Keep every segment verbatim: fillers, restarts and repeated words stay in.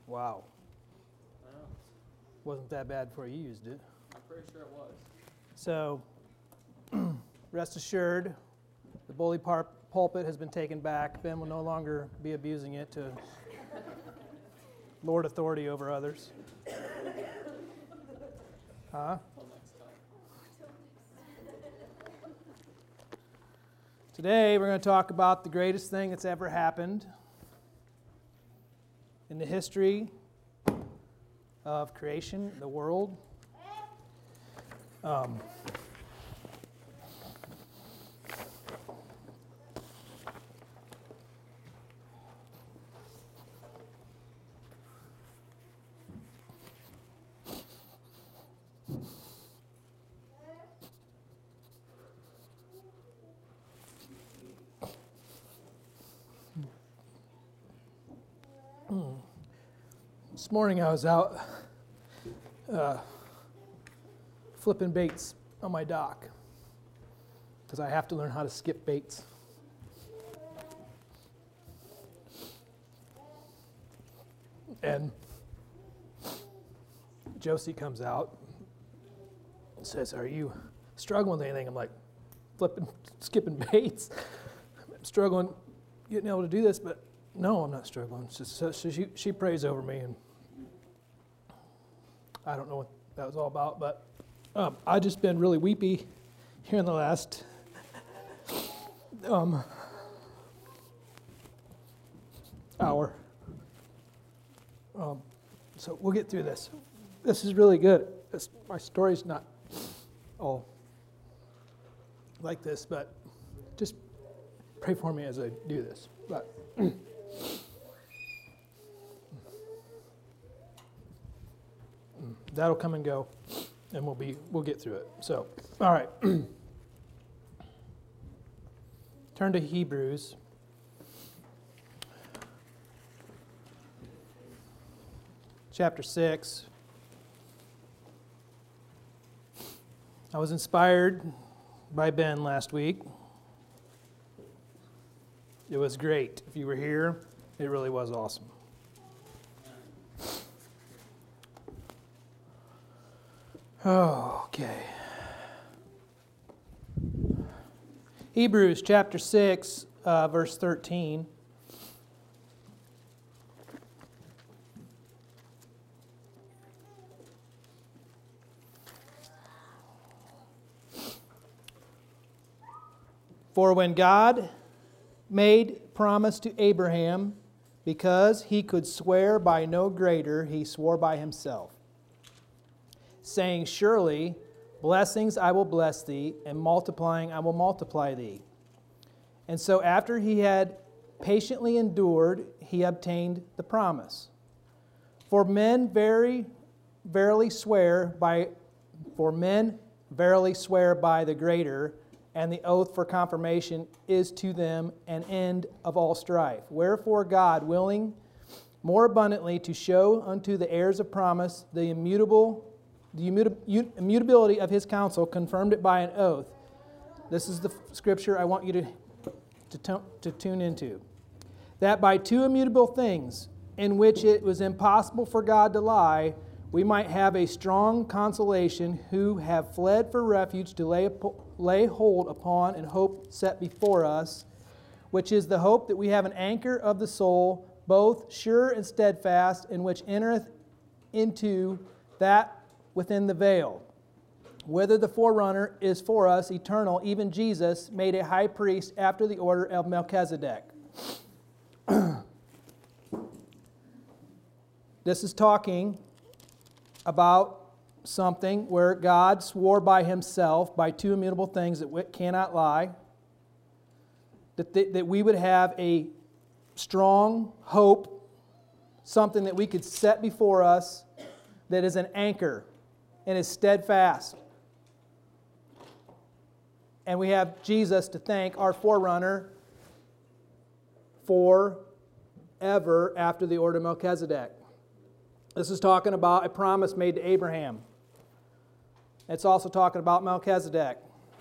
Wow. I know. Wasn't that bad before you used it. I'm pretty sure it was. So, rest assured, the bully par- pulpit has been taken back. Ben will no longer be abusing it to lord authority over others. Huh? Until next time. Today, we're going to talk about the greatest thing that's ever happened in the history of creation, the world. Um, This morning I was out uh, flipping baits on my dock because I have to learn how to skip baits. And Josie comes out and says, "Are you struggling with anything?" I'm like, flipping, skipping baits. I'm struggling getting able to do this, but no, I'm not struggling. It's just, so she, she prays over me, and I don't know what that was all about, but um, I've just been really weepy here in the last um, hour. Um, so we'll get through this. This is really good. This, my story's not all like this, but just pray for me as I do this. But that'll come and go, and we'll be we'll get through it. So, all right. Turn to Hebrews. Chapter six. I was inspired by Ben last week. It was great. If you were here, it really was awesome. Oh, okay. Hebrews chapter six, uh, verse thirteen. For when God made promise to Abraham, because he could swear by no greater, he swore by himself, saying, "Surely blessings I will bless thee, and multiplying I will multiply thee." And so after he had patiently endured, he obtained the promise. For men very verily swear by for men verily swear by the greater, and the oath for confirmation is to them an end of all strife. Wherefore God, willing more abundantly to show unto the heirs of promise the immutable The immutability of his counsel, confirmed it by an oath. This is the scripture I want you to, to, to tune into. That by two immutable things, in which it was impossible for God to lie, we might have a strong consolation, who have fled for refuge to lay, lay hold upon and hope set before us, which is the hope that we have an anchor of the soul, both sure and steadfast, in which entereth into that within the veil, whither the forerunner is for us eternal, even Jesus, made a high priest after the order of Melchizedek. This is talking about something where God swore by himself, by two immutable things that cannot lie, that, th- that we would have a strong hope, something that we could set before us that is an anchor and is steadfast. And we have Jesus to thank, our forerunner, for ever after the order of Melchizedek. This is talking about a promise made to Abraham. It's also talking about Melchizedek.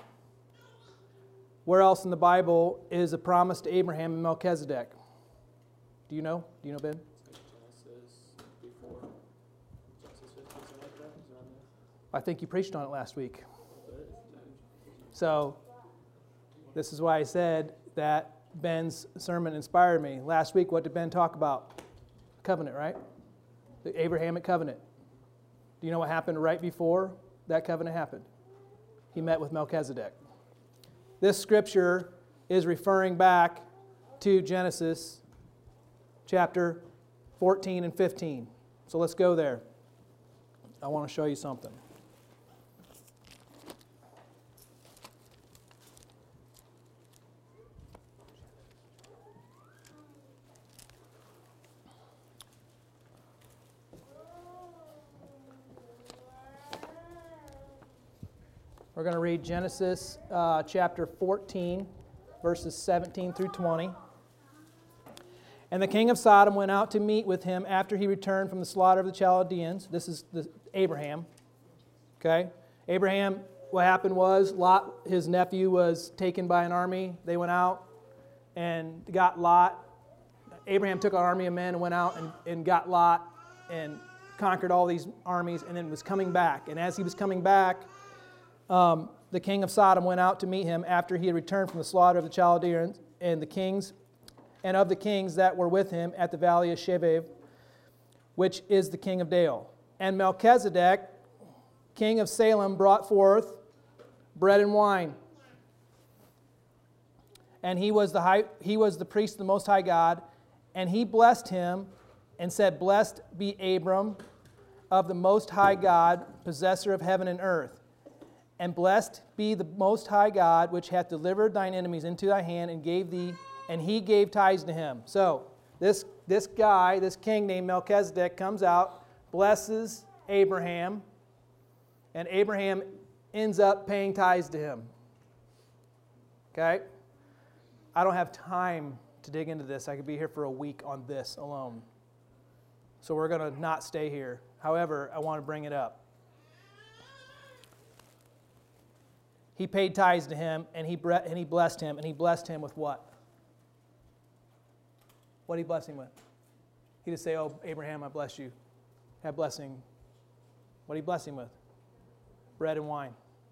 Where else in the Bible is a promise to Abraham and Melchizedek? Do you know? Do you know, Ben? Genesis before Genesis fifty, something like that? Is it on there? I think you preached on it last week. But it- So this is why I said that Ben's sermon inspired me. Last week, what did Ben talk about? Covenant, right? The Abrahamic covenant. Do you know what happened right before that covenant happened? He met with Melchizedek. This scripture is referring back to Genesis chapter fourteen and fifteen. So let's go there. I want to show you something. We're going to read Genesis uh, chapter fourteen, verses seventeen through twenty. And the king of Sodom went out to meet with him after he returned from the slaughter of the Chaldeans. This is the, Abraham. Okay? Abraham, what happened was Lot, his nephew, was taken by an army. They went out and got Lot. Abraham took an army of men and went out and, and got Lot and conquered all these armies and then was coming back. And as he was coming back, Um, the king of Sodom went out to meet him after he had returned from the slaughter of the Chaldeans and the kings and of the kings that were with him at the valley of Shevav, which is the king of Dale. And Melchizedek, king of Salem, brought forth bread and wine. And he was the high, he was the priest of the Most High God, and he blessed him and said, "Blessed be Abram of the Most High God, possessor of heaven and earth. And blessed be the Most High God, which hath delivered thine enemies into thy hand, and gave thee, and he gave tithes to him." So this this guy, this king named Melchizedek, comes out, blesses Abraham, and Abraham ends up paying tithes to him. Okay? I don't have time to dig into this. I could be here for a week on this alone. So we're going to not stay here. However, I want to bring it up. He paid tithes to him, and he and he blessed him, and he blessed him with what? What did he bless him with? He didn't say, "Oh, Abraham, I bless you." That blessing. What did he bless him with? Bread and wine.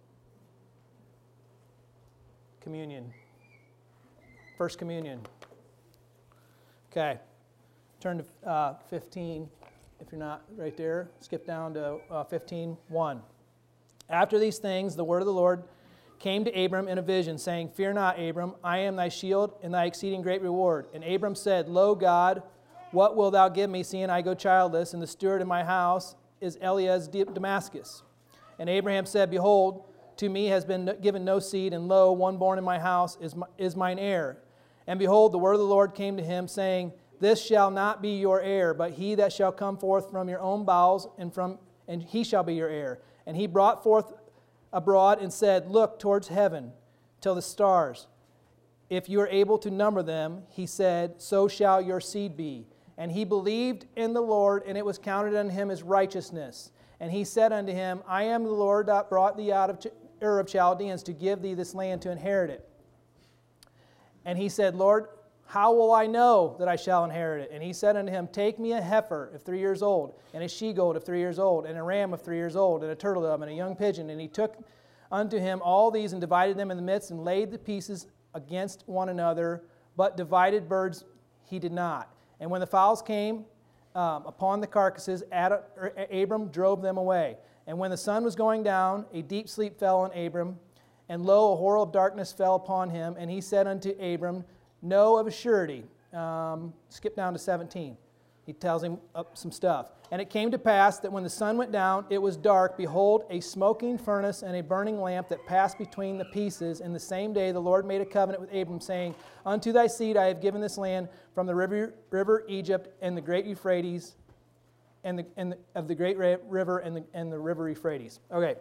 Communion. First communion. Okay. Turn to uh, fifteen, if you're not right there. Skip down to uh, fifteen one. After these things, the word of the Lord came to Abram in a vision, saying, "Fear not, Abram, I am thy shield and thy exceeding great reward." And Abram said, "Lo, God, what wilt thou give me, seeing I go childless, and the steward in my house is Elias de Damascus?" And Abraham said, "Behold, to me has been given no seed, and lo, one born in my house is, my, is mine heir. And behold, the word of the Lord came to him, saying, This shall not be your heir, but he that shall come forth from your own bowels, and from and he shall be your heir. And he brought forth abroad and said, Look towards heaven till the stars. If you are able to number them, he said, so shall your seed be. And he believed in the Lord, and it was counted unto him as righteousness. And he said unto him, I am the Lord that brought thee out of Ch- Ur of Chaldeans to give thee this land to inherit it. And he said, Lord, how will I know that I shall inherit it? And he said unto him, Take me a heifer of three years old, and a she-goat of three years old, and a ram of three years old, and a turtle dove, and a young pigeon. And he took unto him all these, and divided them in the midst, and laid the pieces against one another, but divided birds he did not. And when the fowls came um, upon the carcasses, Adam, Abram drove them away. And when the sun was going down, a deep sleep fell on Abram, and lo, a horror of darkness fell upon him. And he said unto Abram, Know of a surety. Um, skip down to seventeen. He tells him up some stuff. And it came to pass that when the sun went down, it was dark. Behold, a smoking furnace and a burning lamp that passed between the pieces. In the same day the Lord made a covenant with Abram, saying, Unto thy seed I have given this land from the river, river Egypt and the great Euphrates, and the, and the, of the great river and the, and the river Euphrates. Okay.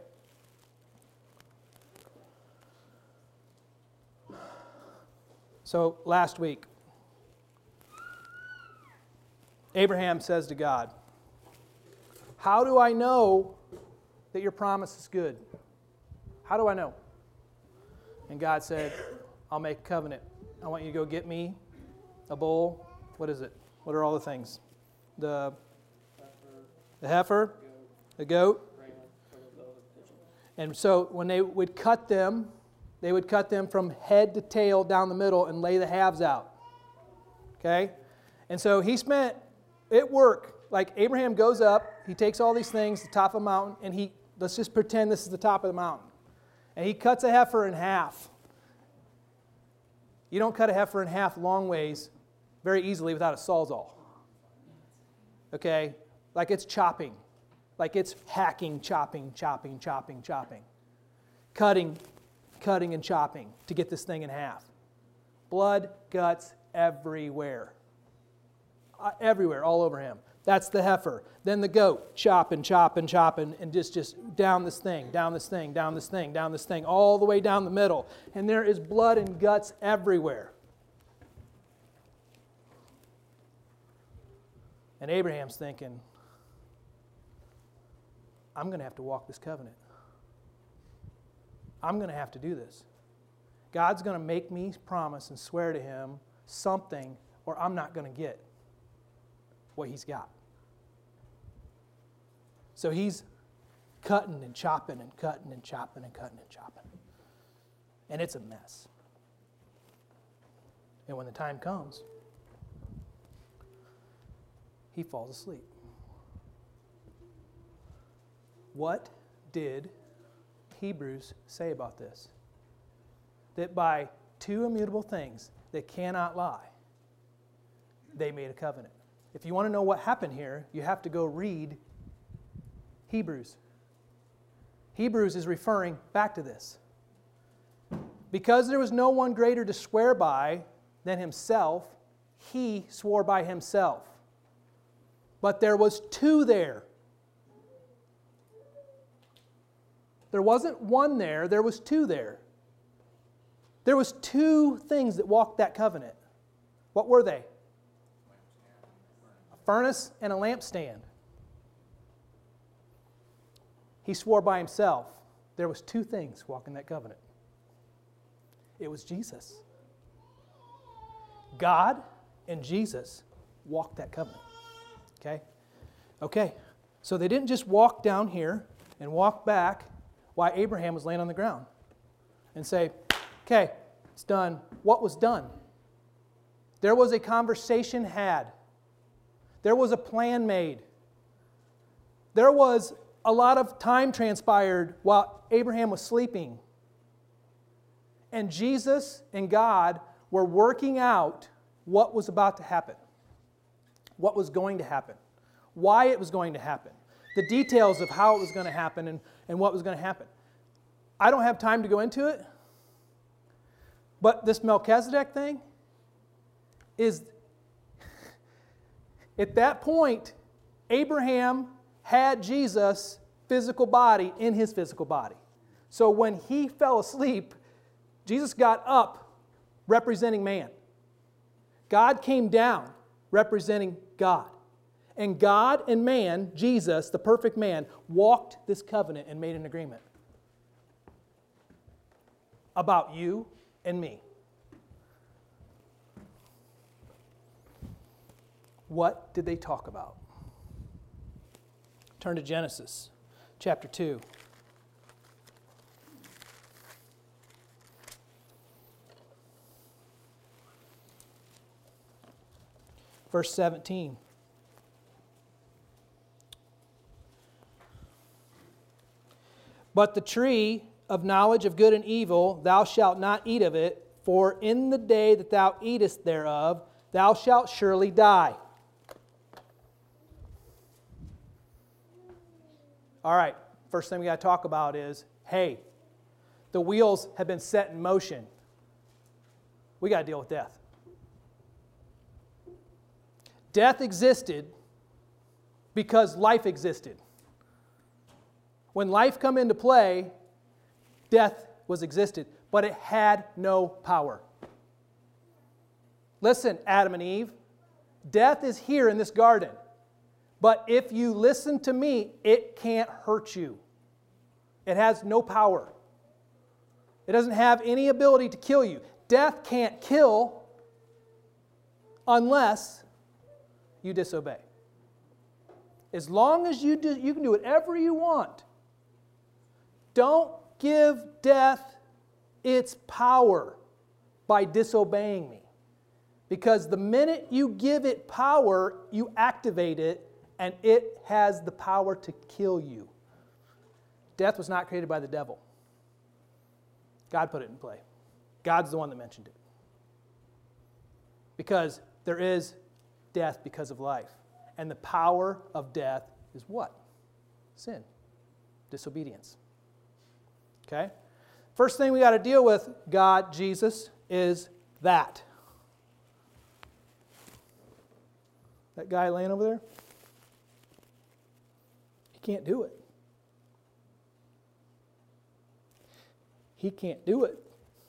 So last week, Abraham says to God, how do I know that your promise is good? How do I know? And God said, I'll make a covenant. I want you to go get me a bull. What is it? What are all the things? The The heifer, the goat. And so when they would cut them, they would cut them from head to tail down the middle and lay the halves out. Okay? And so he spent, it worked. Like Abraham goes up, he takes all these things to the top of a mountain, and he, let's just pretend this is the top of the mountain. And he cuts a heifer in half. You don't cut a heifer in half long ways very easily without a sawzall. Okay? Like it's chopping. Like it's hacking, chopping, chopping, chopping, chopping. Cutting, cutting and chopping to get this thing in half. Blood, guts, everywhere. Uh, everywhere, all over him. That's the heifer. Then the goat, chopping, chopping, chopping, and just, just down this thing, down this thing, down this thing, down this thing, all the way down the middle. And there is blood and guts everywhere. And Abraham's thinking, I'm going to have to walk this covenant. I'm going to have to do this. God's going to make me promise and swear to him something, or I'm not going to get what he's got. So he's cutting and chopping and cutting and chopping and cutting and chopping. And it's a mess. And when the time comes, he falls asleep. What did Hebrews say about this? That by two immutable things that cannot lie, they made a covenant. If you want to know what happened here, you have to go read Hebrews. Hebrews is referring back to this. Because there was no one greater to swear by than himself, he swore by himself. But there was two there. There wasn't one there, there was two there. There was two things that walked that covenant. What were they? A furnace and a lampstand. He swore by himself. There was two things walking that covenant. It was Jesus. God and Jesus walked that covenant. Okay? Okay. So they didn't just walk down here and walk back while Abraham was laying on the ground and say, okay, it's done. What was done? There was a conversation had. There was a plan made. There was a lot of time transpired while Abraham was sleeping. And Jesus and God were working out what was about to happen, what was going to happen, why it was going to happen, the details of how it was going to happen and, and what was going to happen. I don't have time to go into it, but this Melchizedek thing is, at that point, Abraham had Jesus' physical body in his physical body. So when he fell asleep, Jesus got up representing man. God came down representing God. And God and man, Jesus, the perfect man, walked this covenant and made an agreement about you and me. What did they talk about? Turn to Genesis chapter two. Verse seventeen. But the tree of knowledge of good and evil, thou shalt not eat of it, for in the day that thou eatest thereof, thou shalt surely die. All right, first thing we got to talk about is, hey, the wheels have been set in motion. We got to deal with death. Death existed because life existed. When life come into play, death was existed, but it had no power. Listen, Adam and Eve, death is here in this garden. But if you listen to me, it can't hurt you. It has no power. It doesn't have any ability to kill you. Death can't kill unless you disobey. As long as you do, you can do whatever you want. Don't give death its power by disobeying me. Because the minute you give it power, you activate it, and it has the power to kill you. Death was not created by the devil. God put it in play. God's the one that mentioned it. Because there is death because of life. And the power of death is what? Sin. Disobedience. Okay? First thing we got to deal with, God, Jesus, is that. That guy laying over there? He can't do it. He can't do it.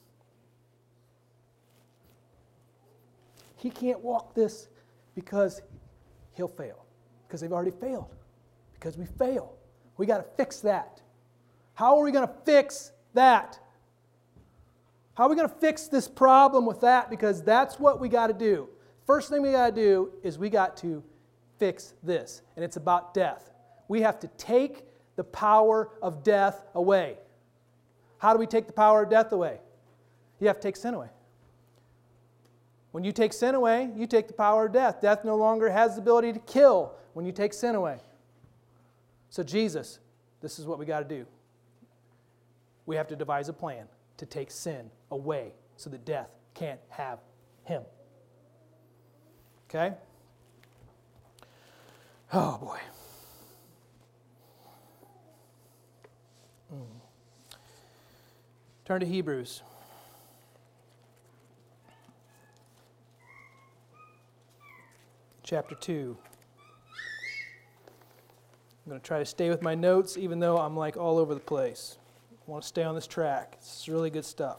He can't walk this because he'll fail. Because they've already failed. Because we fail. We got to fix that. How are we going to fix that? How are we going to fix this problem with that? Because that's what we got to do. First thing we got to do is we got to fix this. And it's about death. We have to take the power of death away. How do we take the power of death away? You have to take sin away. When you take sin away, you take the power of death. Death no longer has the ability to kill when you take sin away. So Jesus, this is what we got to do. We have to devise a plan to take sin away so that death can't have him. Okay? Oh, boy. Mm. Turn to Hebrews. Chapter two. I'm going to try to stay with my notes even though I'm like all over the place. I want to stay on this track. It's really good stuff.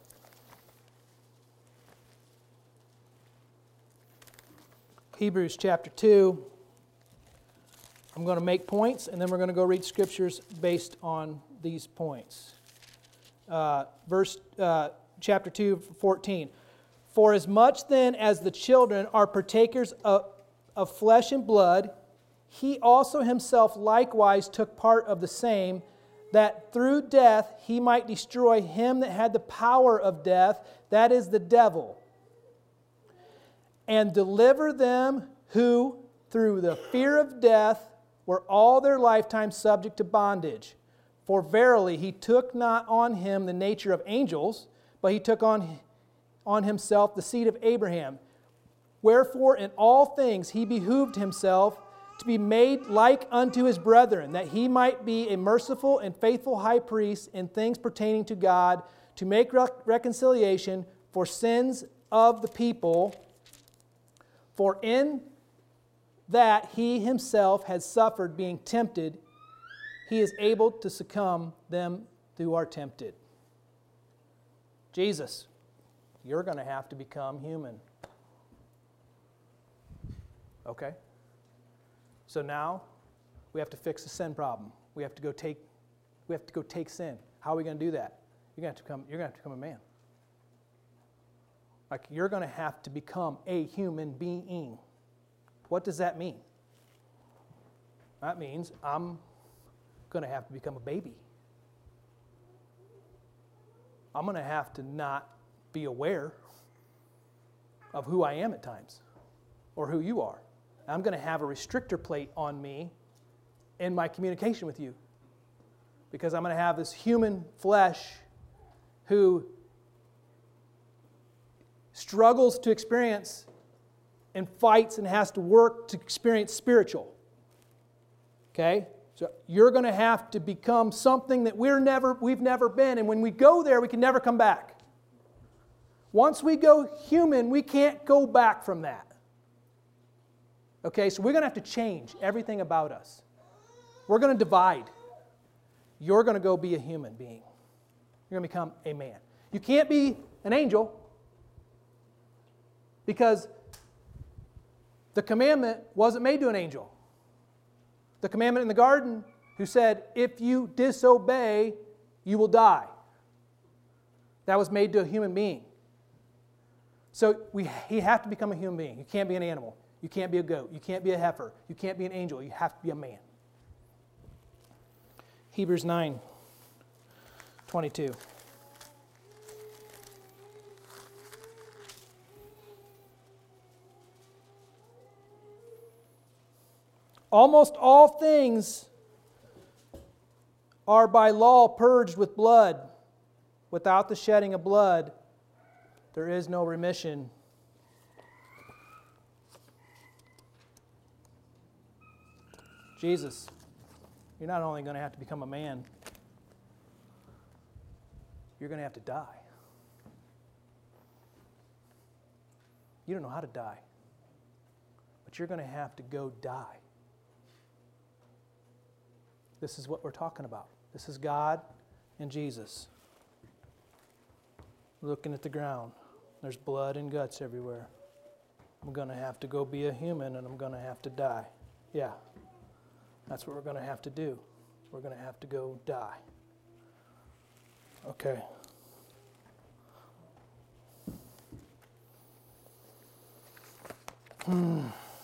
Hebrews chapter two. I'm going to make points and then we're going to go read scriptures based on these points. Uh, verse uh, chapter two, fourteen. For as much then as the children are partakers of, of flesh and blood, he also himself likewise took part of the same, that through death he might destroy him that had the power of death, that is the devil, and deliver them who, through the fear of death, were all their lifetime subject to bondage. For verily he took not on him the nature of angels, but he took on, on himself the seed of Abraham. Wherefore in all things he behooved himself to be made like unto his brethren, that he might be a merciful and faithful high priest in things pertaining to God, to make rec- reconciliation for sins of the people. For in that he himself has suffered being tempted, he is able to succumb them who are tempted. Jesus, you're going to have to become human. Okay? So now we have to fix the sin problem. We have to go take we have to go take sin. How are we going to do that? You're going to have to become you're going to have to become a man. Like you're going to have to become a human being. What does that mean? That means I'm going to have to become a baby. I'm going to have to not be aware of who I am at times or who you are. I'm going to have a restrictor plate on me in my communication with you because I'm going to have this human flesh who struggles to experience and fights and has to work to experience spiritual. Okay? So you're going to have to become something that we're never, we've never been, and when we go there, we can never come back. Once we go human, we can't go back from that. Okay, so we're going to have to change everything about us. We're going to divide. You're going to go be a human being. You're going to become a man. You can't be an angel because the commandment wasn't made to an angel. The commandment in the garden who said, if you disobey, you will die. That was made to a human being. So we, you have to become a human being. You can't be an animal. You can't be a goat. You can't be a heifer. You can't be an angel. You have to be a man. Hebrews nine twenty-two. Almost all things are by law purged with blood. Without the shedding of blood, there is no remission. Jesus, you're not only going to have to become a man, you're going to have to die. You don't know how to die, but you're going to have to go die. This is what we're talking about. This is God and Jesus. Looking at the ground. There's blood and guts everywhere. I'm going to have to go be a human and I'm going to have to die. Yeah. That's what we're going to have to do. We're going to have to go die. Okay. Hmm.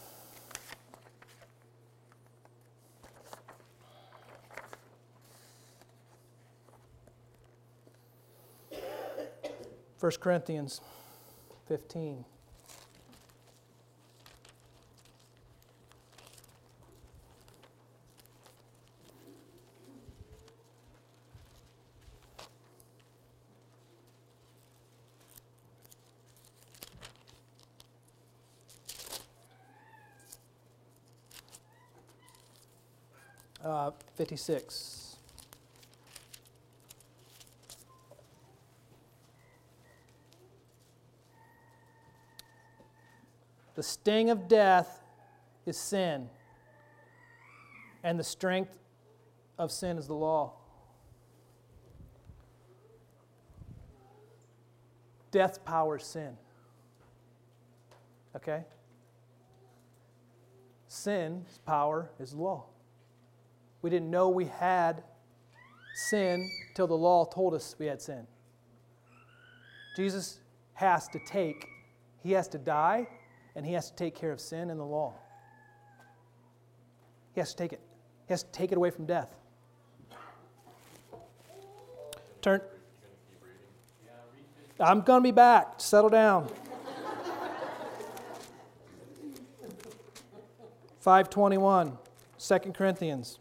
First Corinthians fifteen. Uh, fifty-six. The sting of death is sin, and the strength of sin is the law. Death's power is sin. Okay? Sin's power is law. We didn't know we had sin till the law told us we had sin. Jesus has to take, he has to die, and he has to take care of sin and the law. He has to take it. He has to take it away from death. Turn. I'm going to be back. Settle down. five twenty-one, Second Corinthians.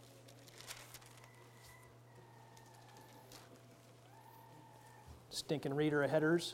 Stinking reader of headers.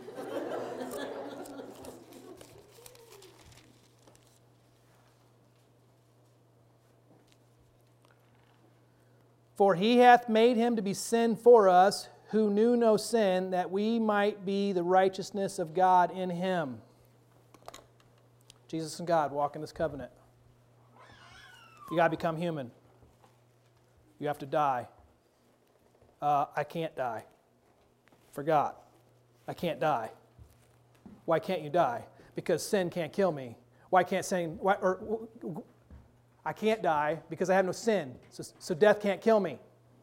For he hath made him to be sin for us, who knew no sin, that we might be the righteousness of God in him. Jesus and God walk in this covenant. You got to become human. You have to die. Uh, I can't die. Forgot. I can't die. Why can't you die? Because sin can't kill me. Why can't sin... Why, or, I can't die because I have no sin. So, so death can't kill me.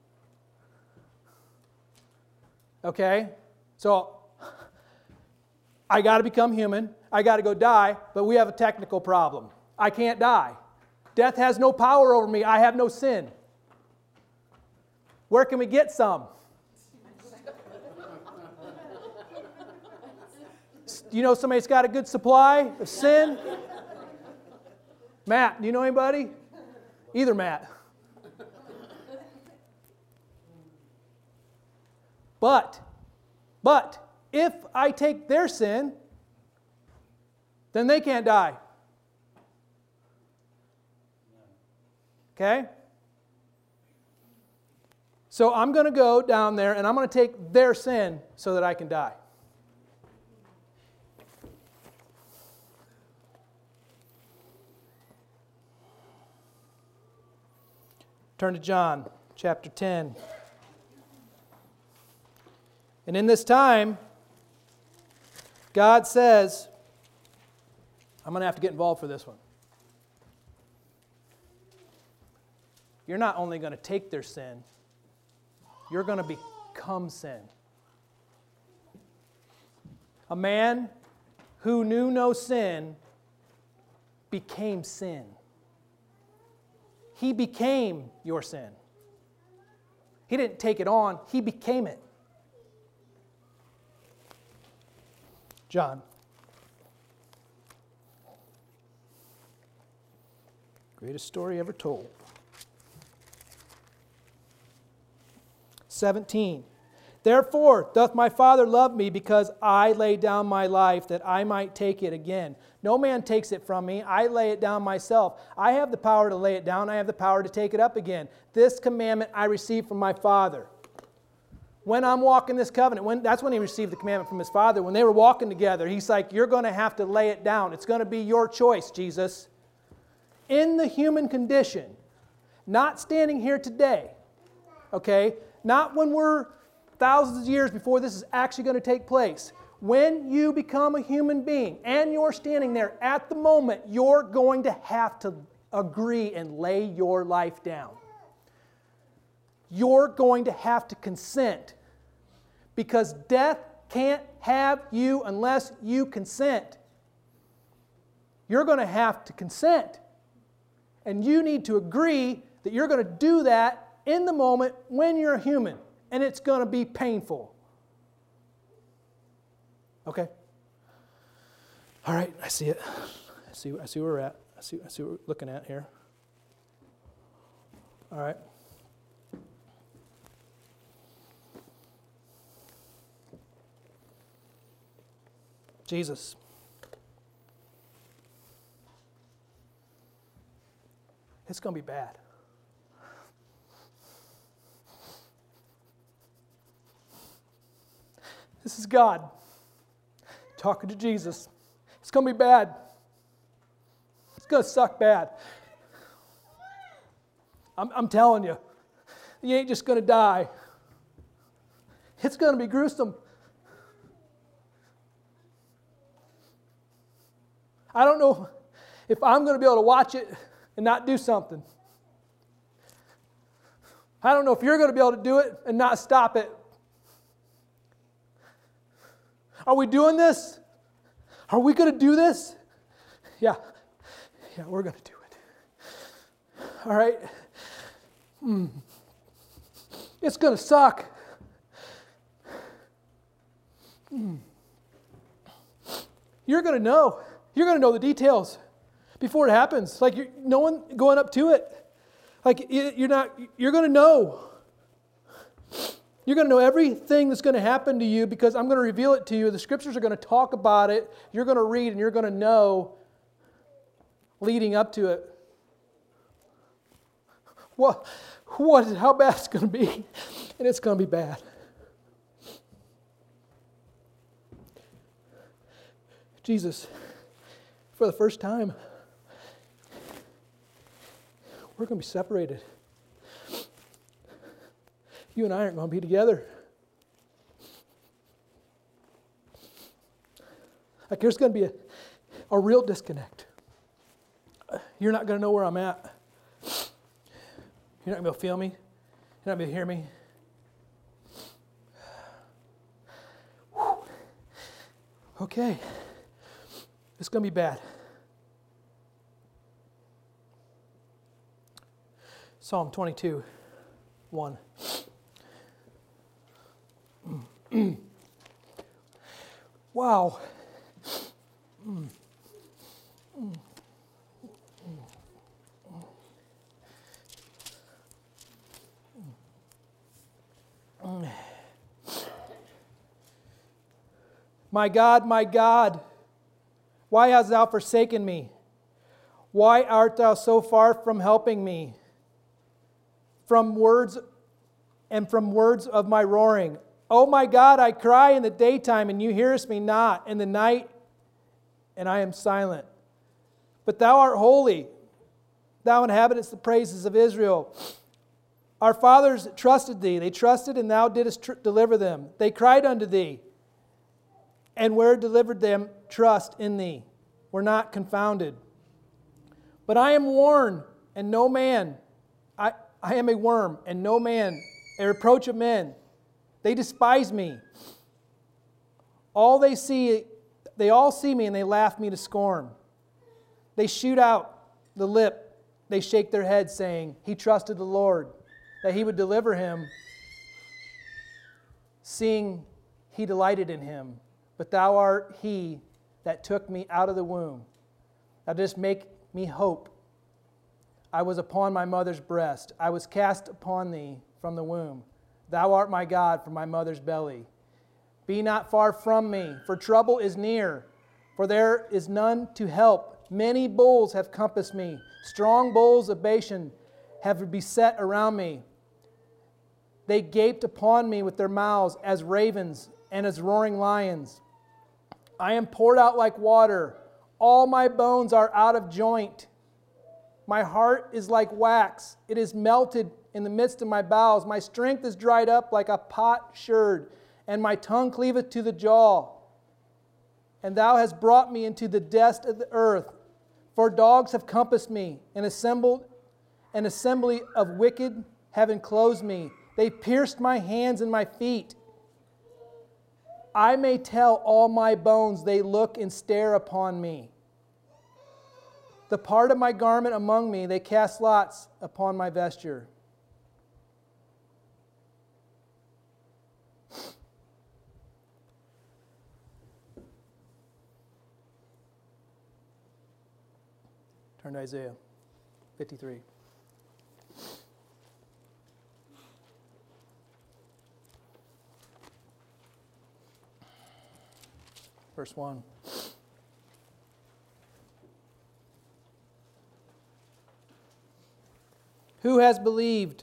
Okay? So I got to become human. I got to go die, but we have a technical problem. I can't die. Death has no power over me. I have no sin. Where can we get some? You know somebody's got a good supply of sin? Matt, do you know anybody? Either Matt. But, but, if I take their sin, then they can't die. Okay? So I'm going to go down there and I'm going to take their sin so that I can die. Turn to John chapter ten. And in this time, God says, I'm going to have to get involved for this one. You're not only going to take their sin, you're going to become sin. A man who knew no sin became sin. He became your sin. He didn't take it on, He became it. John. Greatest story ever told. seventeen. Therefore doth my Father love me, because I lay down my life that I might take it again. No man takes it from me. I lay it down myself. I have the power to lay it down. I have the power to take it up again. This commandment I received from my Father. When I'm walking this covenant, when, that's when He received the commandment from His Father. When they were walking together, He's like, you're going to have to lay it down. It's going to be your choice, Jesus. In the human condition, not standing here today, okay? Not when we're thousands of years before this is actually going to take place. When you become a human being and you're standing there at the moment, you're going to have to agree and lay your life down. You're going to have to consent, because death can't have you unless you consent. You're going to have to consent, and you need to agree that you're going to do that in the moment when you're a human, and it's going to be painful. Okay? All right, I see it. I see, I see where we're at. I see, I see what we're looking at here. All right. Jesus. It's going to be bad. This is God talking to Jesus. It's going to be bad. It's going to suck bad. I'm, I'm telling you, you ain't just going to die. It's going to be gruesome. I don't know if I'm going to be able to watch it and not do something. I don't know if you're going to be able to do it and not stop it. Are we doing this? Are we going to do this? Yeah. Yeah, we're going to do it. All right? Mm. It's going to suck. Mm. You're going to know. You're going to know the details before it happens. Like, you're, no one going up to it. Like, you're not, you're going to know. You're going to know everything that's going to happen to you, because I'm going to reveal it to you. The Scriptures are going to talk about it. You're going to read and you're going to know leading up to it. What, what is, how bad it's going to be. And it's going to be bad. Jesus, for the first time, we're going to be separated. You and I aren't going to be together. Like, there's going to be a, a real disconnect. You're not going to know where I'm at. You're not going to be able to feel me. You're not going to be able to hear me. Whew. Okay. It's going to be bad. Psalm twenty-two, one. Wow. Mm. Mm. Mm. My God, my God, why hast thou forsaken me? Why art thou so far from helping me? From words and from words of my roaring. O my God, I cry in the daytime, and you hearest me not, in the night, and I am silent. But thou art holy. Thou inhabitest the praises of Israel. Our fathers trusted thee. They trusted, and thou didst tr- deliver them. They cried unto thee, and where delivered them trust in thee. Were not confounded. But I am worn, and no man. I, I am a worm, and no man, a reproach of men. They despise me. All they see, they all see me, and they laugh me to scorn. They shoot out the lip. They shake their head, saying, He trusted the Lord, that He would deliver him, seeing He delighted in him. But Thou art He that took me out of the womb. Thou didst make me hope. I was upon my mother's breast. I was cast upon Thee from the womb. Thou art my God from my mother's belly. Be not far from me, for trouble is near, for there is none to help. Many bulls have compassed me. Strong bulls of Bashan have beset around me. They gaped upon me with their mouths as ravens and as roaring lions. I am poured out like water. All my bones are out of joint. My heart is like wax. It is melted in the midst of my bowels. My strength is dried up like a potsherd, and my tongue cleaveth to the jaw. And Thou hast brought me into the dust of the earth. For dogs have compassed me, and assembled an assembly of wicked have enclosed me. They pierced my hands and my feet. I may tell all my bones, they look and stare upon me. The part of my garment among me, they cast lots upon my vesture. Turn to Isaiah fifty-three. Verse one. Who has believed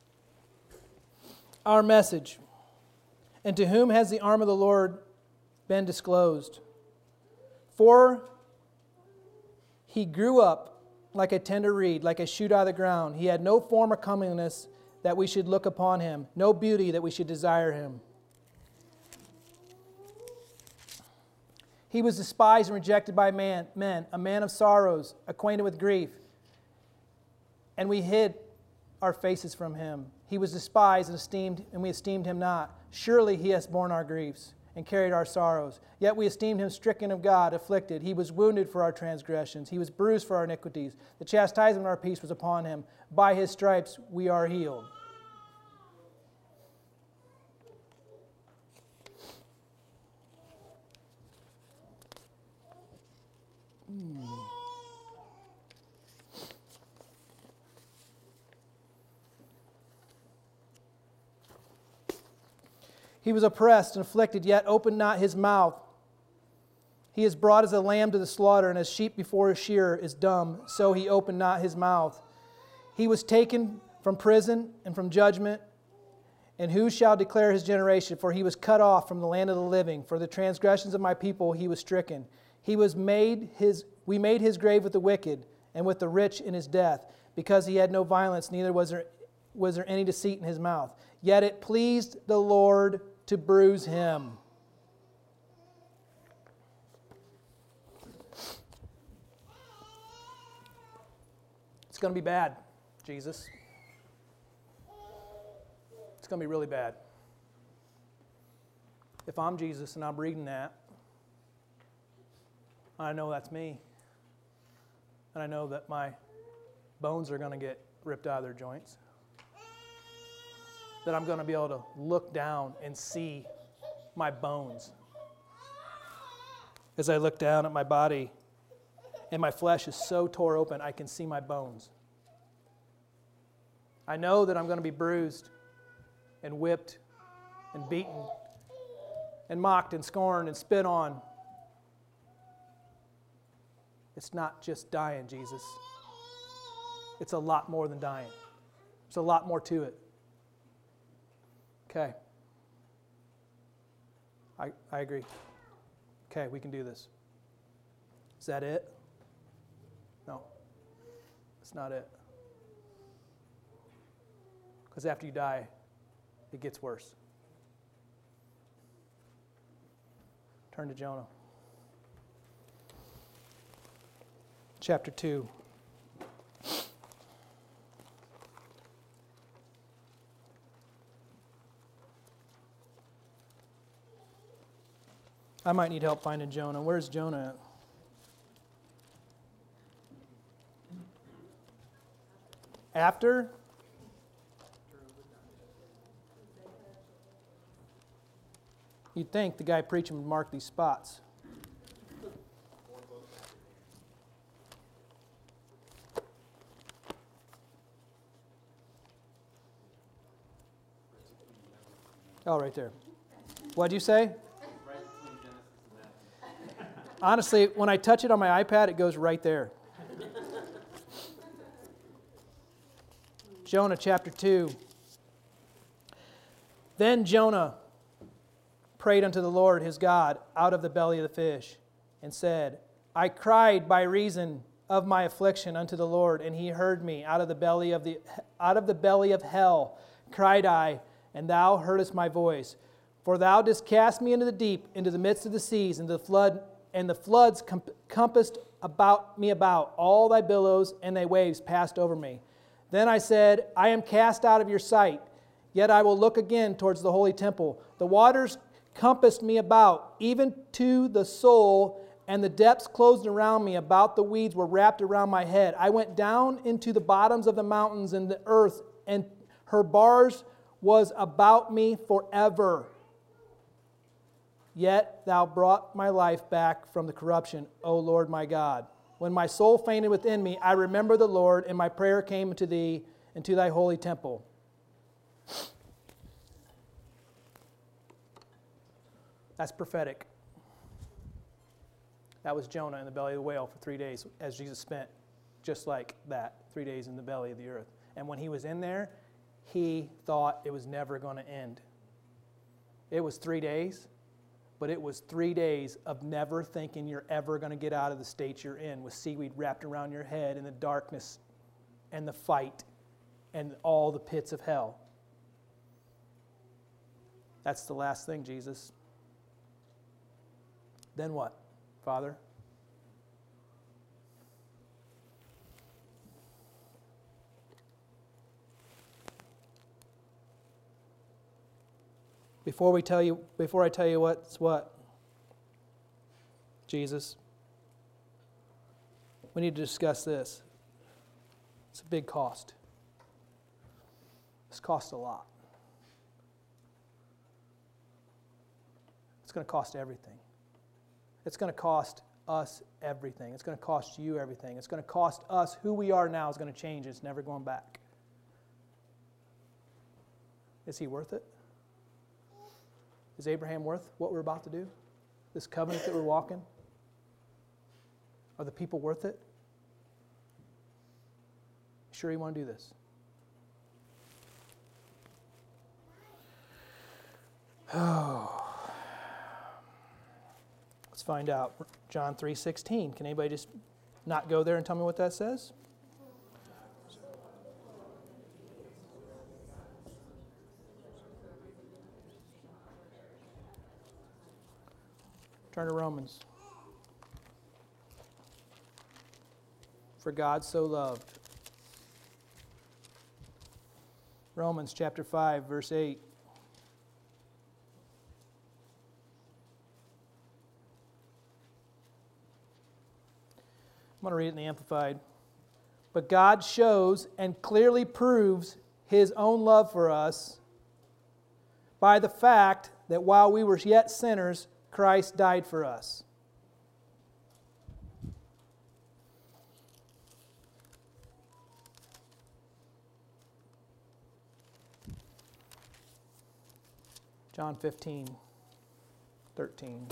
our message? And to whom has the arm of the Lord been disclosed? For He grew up like a tender reed, like a shoot out of the ground. He had no form or comeliness that we should look upon him, no beauty that we should desire him. He was despised and rejected by man, men, a man of sorrows, acquainted with grief. And we hid our faces from him. He was despised and esteemed, and we esteemed him not. Surely he has borne our griefs and carried our sorrows. Yet we esteemed him stricken of God, afflicted. He was wounded for our transgressions. He was bruised for our iniquities. The chastisement of our peace was upon him. By his stripes we are healed. Hmm. He was oppressed and afflicted, yet opened not his mouth. He is brought as a lamb to the slaughter, and as sheep before a shearer is dumb, so he opened not his mouth. He was taken from prison and from judgment, and who shall declare his generation? For he was cut off from the land of the living. For the transgressions of my people he was stricken. He was made his, we made his grave with the wicked, and with the rich in his death, because he had no violence, neither was there, was there any deceit in his mouth. Yet it pleased the Lord to bruise him. It's going to be bad, Jesus. It's going to be really bad. If I'm Jesus and I'm reading that, I know that's me. And I know that my bones are going to get ripped out of their joints. That I'm going to be able to look down and see my bones. As I look down at my body, and my flesh is so tore open, I can see my bones. I know that I'm going to be bruised and whipped and beaten and mocked and scorned and spit on. It's not just dying, Jesus. It's a lot more than dying. There's a lot more to it. Okay. I, I agree. Okay, we can do this. Is that it? No. It's not it. Because after you die, it gets worse. Turn to Jonah. Chapter two. I might need help finding Jonah. Where's Jonah After? You'd think the guy preaching would mark these spots. Oh, right there. What'd you say? Honestly, when I touch it on my iPad, it goes right there. Jonah chapter two. Then Jonah prayed unto the Lord his God out of the belly of the fish, and said, I cried by reason of my affliction unto the Lord, and he heard me. Out of the belly of the out of the belly of hell cried I, and thou heardest my voice. For thou didst cast me into the deep, into the midst of the seas, and the flood, and the floods com- compassed about me about. All thy billows and thy waves passed over me. Then I said, I am cast out of your sight, yet I will look again towards the holy temple. The waters compassed me about, even to the soul, and the depths closed around me. About the weeds were wrapped around my head. I went down into the bottoms of the mountains, and the earth, and her bars was about me forever. Yet thou brought my life back from the corruption, O Lord my God. When my soul fainted within me, I remembered the Lord, and my prayer came to thee, into thy holy temple. That's prophetic. That was Jonah in the belly of the whale for three days, as Jesus spent just like that, three days in the belly of the earth. And when he was in there, he thought it was never going to end. It was three days, but it was three days of never thinking you're ever going to get out of the state you're in, with seaweed wrapped around your head and the darkness and the fight and all the pits of hell. That's the last thing, Jesus. Then what, Father? Before we tell you, before I tell you what's what, Jesus, we need to discuss this. It's a big cost. This costs a lot. It's going to cost everything. It's going to cost us everything. It's going to cost you everything. It's going to cost us who we are now is going to change. It's never going back. Is he worth it? Is Abraham worth what we're about to do? This covenant that we're walking? Are the people worth it? Sure you want to do this? Oh. Let's find out. John three sixteen. Can anybody just not go there and tell me what that says? Turn to Romans. For God so loved. Romans chapter five, verse eight. I'm going to read it in the Amplified. But God shows and clearly proves His own love for us by the fact that while we were yet sinners, Christ died for us. John fifteen, thirteen.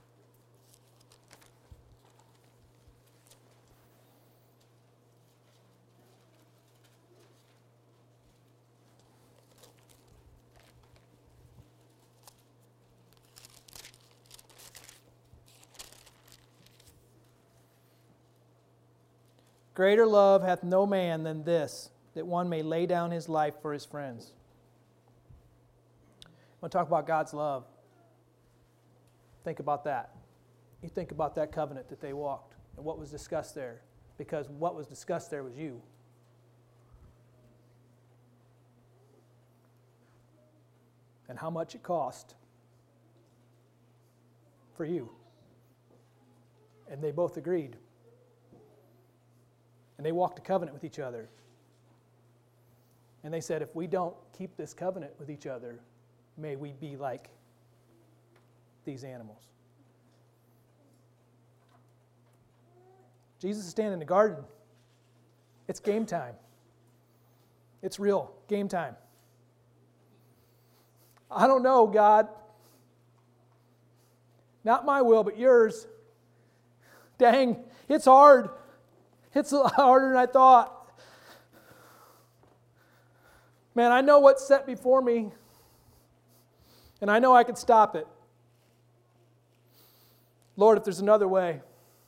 Greater love hath no man than this, that one may lay down his life for his friends. I want to talk about God's love. Think about that. You think about that covenant that they walked and what was discussed there, because what was discussed there was you. And how much it cost for you. And they both agreed. And they walked a covenant with each other. And they said, if we don't keep this covenant with each other, may we be like these animals. Jesus is standing in the garden. It's game time. It's real game time. I don't know, God. Not my will, but yours. Dang, it's hard. It's a lot harder than I thought. Man, I know what's set before me, and I know I can stop it. Lord, if there's another way,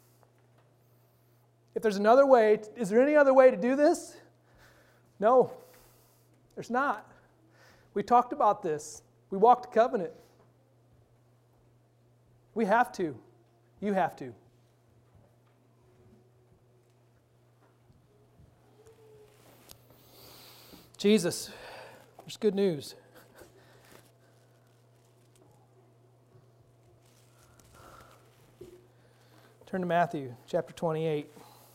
if there's another way, is there any other way to do this? No, there's not. We talked about this. We walked a covenant. We have to. You have to. Jesus, there's good news. Turn to Matthew chapter twenty-eight.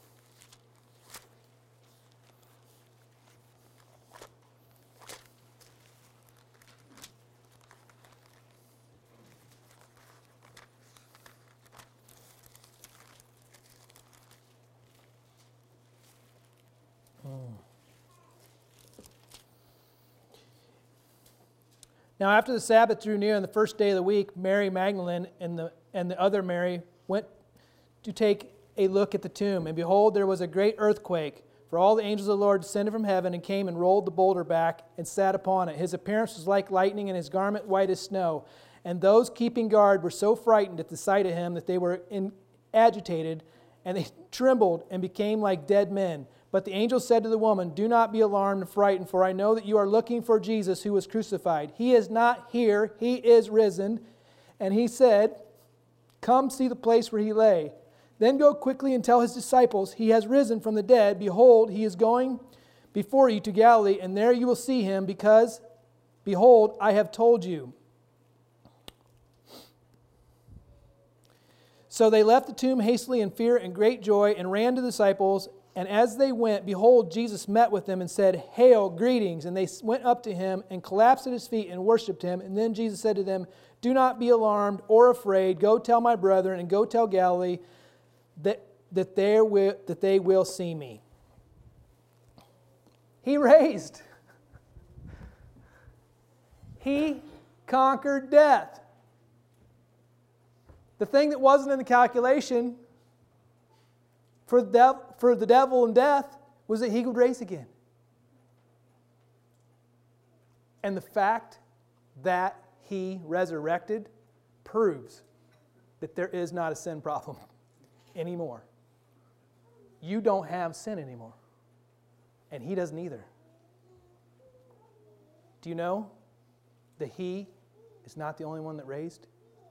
Now after the Sabbath drew near on the first day of the week, Mary Magdalene and the, and the other Mary went to take a look at the tomb. And behold, there was a great earthquake, for all the angels of the Lord descended from heaven and came and rolled the boulder back and sat upon it. His appearance was like lightning and his garment white as snow. And those keeping guard were so frightened at the sight of him that they were in, agitated, and they trembled and became like dead men. But the angel said to the woman, do not be alarmed and frightened, for I know that you are looking for Jesus who was crucified. He is not here, he is risen. And he said, come see the place where he lay. Then go quickly and tell his disciples, he has risen from the dead. Behold, he is going before you to Galilee, and there you will see him, because, behold, I have told you. So they left the tomb hastily in fear and great joy and ran to the disciples. And as they went, behold, Jesus met with them and said, hail, greetings. And they went up to him and collapsed at his feet and worshipped him. And then Jesus said to them, do not be alarmed or afraid. Go tell my brethren and go tell Galilee that, that, they will, that they will see me. He raised. He conquered death. The thing that wasn't in the calculation for the, dev- for the devil and death was that he would raise again. And the fact that he resurrected proves that there is not a sin problem anymore. You don't have sin anymore. And he doesn't either. Do you know that he is not the only one that raised?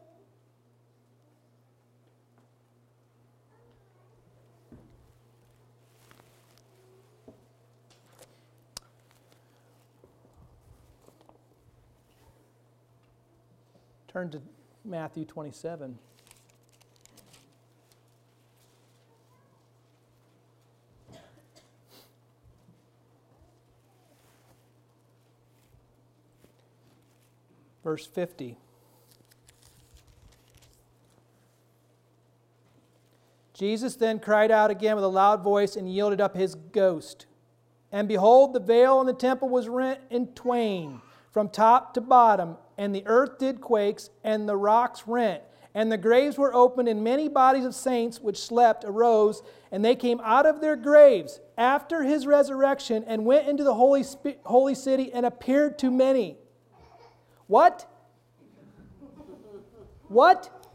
Turn to Matthew twenty-seven. Verse fifty. Jesus then cried out again with a loud voice and yielded up his ghost. And behold, the veil in the temple was rent in twain, from top to bottom, and the earth did quakes, and the rocks rent, and the graves were opened, and many bodies of saints which slept arose, and they came out of their graves after his resurrection, and went into the holy, holy city, and appeared to many. What? What?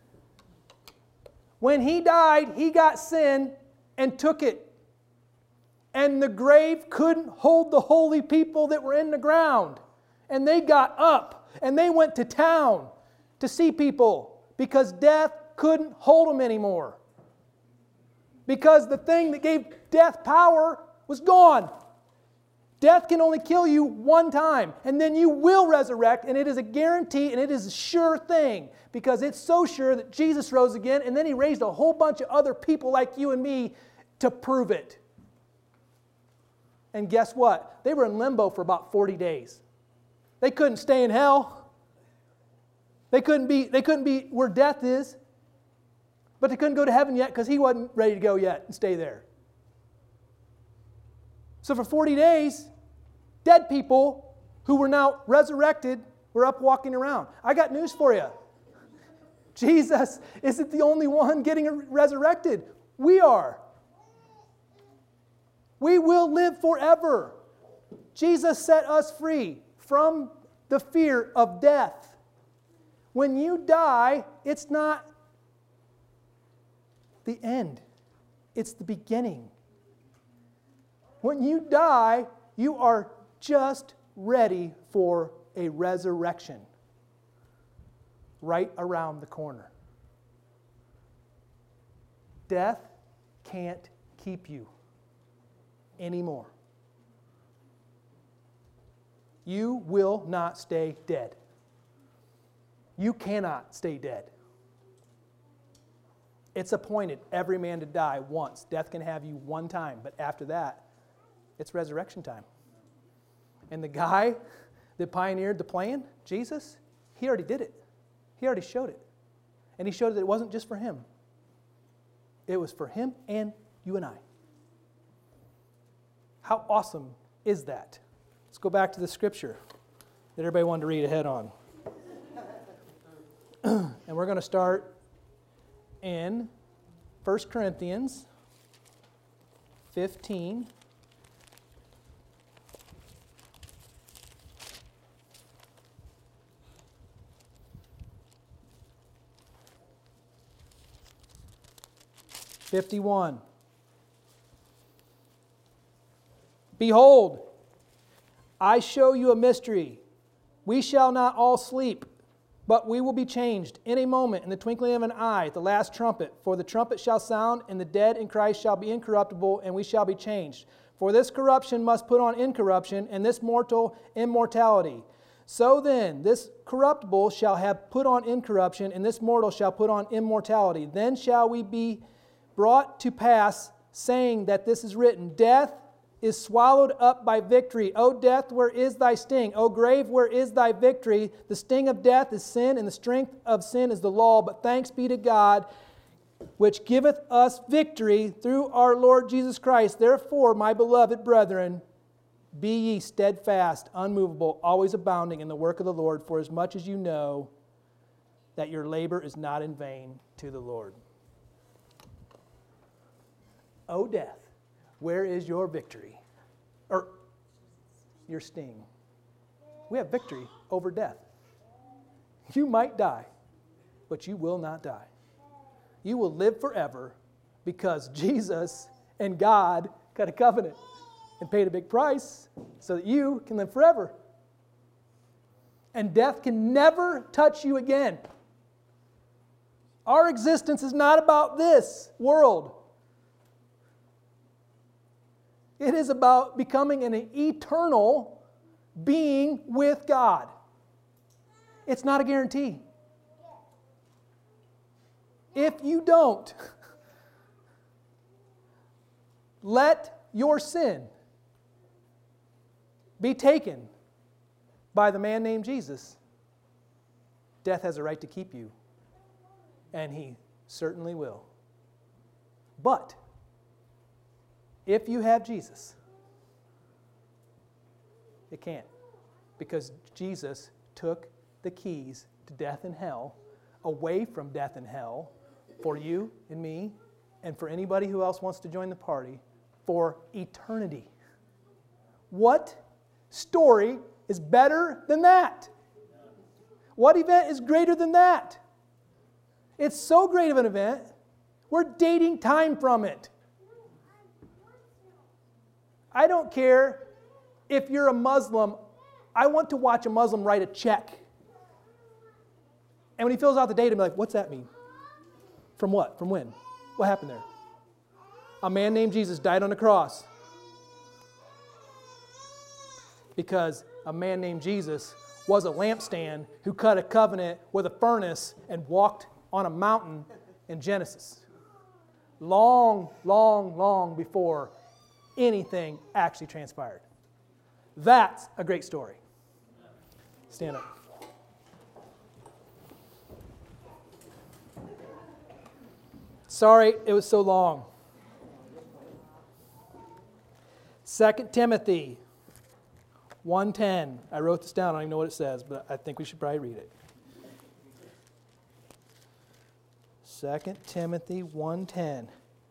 When he died, he got sin and took it. And the grave couldn't hold the holy people that were in the ground. And they got up and they went to town to see people because death couldn't hold them anymore. Because the thing that gave death power was gone. Death can only kill you one time, and then you will resurrect, and it is a guarantee, and it is a sure thing, because it's so sure that Jesus rose again, and then he raised a whole bunch of other people like you and me to prove it. And guess what? They were in limbo for about forty days. They couldn't stay in hell. They couldn't be, they couldn't be where death is. But they couldn't go to heaven yet because he wasn't ready to go yet and stay there. So for forty days, dead people who were now resurrected were up walking around. I got news for you. Jesus isn't the only one getting resurrected. We are. We will live forever. Jesus set us free from the fear of death. When you die, it's not the end. It's the beginning. When you die, you are just ready for a resurrection right around the corner. Death can't keep you anymore. You will not stay dead. You cannot stay dead. It's appointed every man to die once. Death can have you one time, but after that, it's resurrection time. And the guy that pioneered the plan, Jesus, he already did it. He already showed it. And he showed that it wasn't just for him. It was for him and you and I. How awesome is that? Let's go back to the scripture that everybody wanted to read ahead on. And we're going to start in First Corinthians fifteen. fifty-one. Behold, I show you a mystery. We shall not all sleep, but we will be changed in a moment, in the twinkling of an eye, at the last trumpet. For the trumpet shall sound, and the dead in Christ shall be incorruptible, and we shall be changed. For this corruption must put on incorruption, and this mortal immortality. So then, this corruptible shall have put on incorruption, and this mortal shall put on immortality. Then shall we be brought to pass, saying that this is written, Death is swallowed up by victory. O death, where is thy sting? O grave, where is thy victory? The sting of death is sin, and the strength of sin is the law. But thanks be to God, which giveth us victory through our Lord Jesus Christ. Therefore, my beloved brethren, be ye steadfast, unmovable, always abounding in the work of the Lord, for as much as you know that your labor is not in vain to the Lord. O death, where is your victory? Or your sting? We have victory over death. You might die, but you will not die. You will live forever because Jesus and God got a covenant and paid a big price so that you can live forever. And death can never touch you again. Our existence is not about this world. It is about becoming an eternal being with God. It's not a guarantee. If you don't let your sin be taken by the man named Jesus, death has a right to keep you. And he certainly will. But if you have Jesus, it can't. Because Jesus took the keys to death and hell, away from death and hell, for you and me, and for anybody who else wants to join the party, for eternity. What story is better than that? What event is greater than that? It's so great of an event, we're dating time from it. I don't care if you're a Muslim. I want to watch a Muslim write a check. And when he fills out the date, I'm like, what's that mean? From what? From when? What happened there? A man named Jesus died on the cross. Because a man named Jesus was a lampstand who cut a covenant with a furnace and walked on a mountain in Genesis. Long, long, long before anything actually transpired. That's a great story. Stand up. Sorry it was so long. Second Timothy one ten. I wrote this down. I don't even know what it says, but I think we should probably read it. Second Timothy one ten.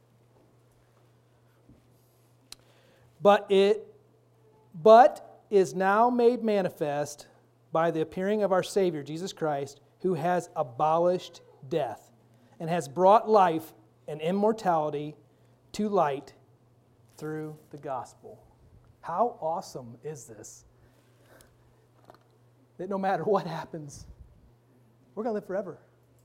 But it but is now made manifest by the appearing of our Savior, Jesus Christ, who has abolished death and has brought life and immortality to light through the gospel. How awesome is this? That no matter what happens, we're going to live forever.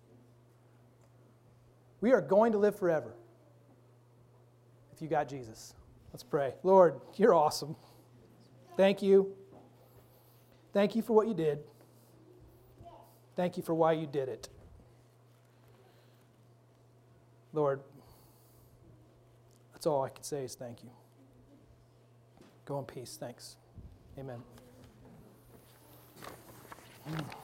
We are going to live forever if you got Jesus. Let's pray. Lord, you're awesome. Thank you. Thank you for what you did. Thank you for why you did it. Lord, that's all I can say is thank you. Go in peace. Thanks. Amen.